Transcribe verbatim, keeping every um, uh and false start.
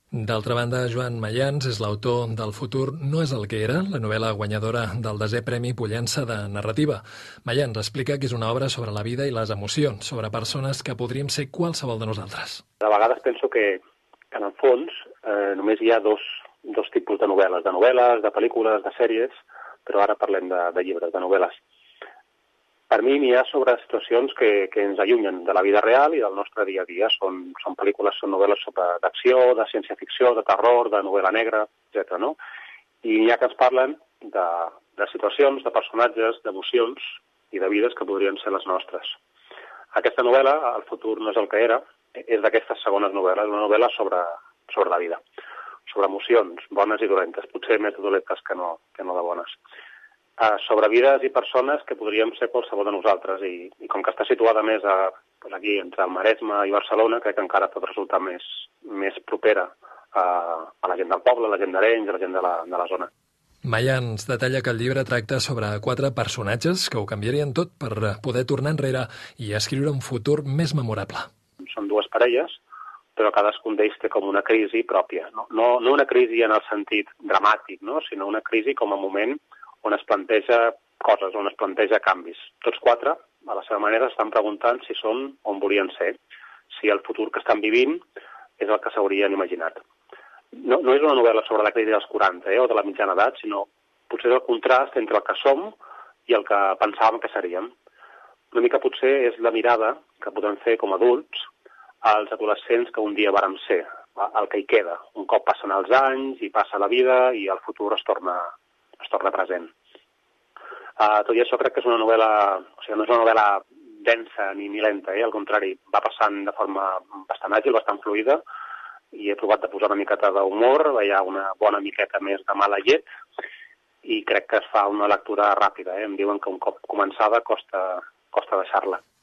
D'altra banda, Joan Mayans és l'autor del Futur no és el que era, la novel·la guanyadora del desè Premi Pollença de Narrativa. Mayans explica que és una obra sobre la vida i les emocions, sobre persones que podríem ser qualsevol de nosaltres. A vegades penso que, que en el fons eh, només hi ha dos, dos tipus de novel·les, de novel·les, de pel·lícules, de sèries, però ara parlem de, de llibres, de novel·les. Per mi n'hi ha sobre situacions que, que ens allunyen de la vida real i del nostre dia a dia. Són, són pel·lícules, són novel·les sobre d'acció, de ciència-ficció, de terror, de novel·la negra, etcètera. No? I n'hi ha que ens parlen de, de situacions, de personatges, d'emocions i de vides que podrien ser les nostres. Aquesta novel·la, El futur no és el que era, és d'aquestes segones novel·les, una novel·la sobre, sobre la vida, sobre emocions, bones i dolentes, potser més dolentes que no, que no de bones. Uh, sobre vides i persones que podríem ser qualsevol de nosaltres i, i com que està situada més a, pues aquí entre el Maresme i Barcelona, crec que encara pot resultar més, més propera a, a la gent del poble, a la gent d'Arenys, a la gent de la, de la zona. Mayans detalla que el llibre tracta sobre quatre personatges que ho canviarien tot per poder tornar enrere i escriure un futur més memorable. Són dues parelles, però cadascun d'ells té com una crisi pròpia. No, no, no una crisi en el sentit dramàtic, no? Sinó una crisi com a moment on es planteja coses, on es planteja canvis. Tots quatre, a la seva manera, estan preguntant si són on volien ser, si el futur que estan vivint és el que s'haurien imaginat. No, no és una novel·la sobre la crisi dels quaranta eh, o de la mitjana edat, sinó potser el contrast entre el que som i el que pensàvem que seríem. Una mica potser és la mirada que podem fer com a adults als adolescents que un dia vàrem ser, el que hi queda. Un cop passen els anys i passa la vida i el futur es torna es torna present. Uh, tot i això crec que és una novel·la, o sigui, no és una novel·la densa ni, ni lenta, eh? Al contrari, va passant de forma bastant àgil, bastant fluida, i he provat de posar una miqueta d'humor, hi ha una bona miqueta més de mala llet, i crec que es fa una lectura ràpida, eh? Em diuen que un cop començada costa, costa deixar-la.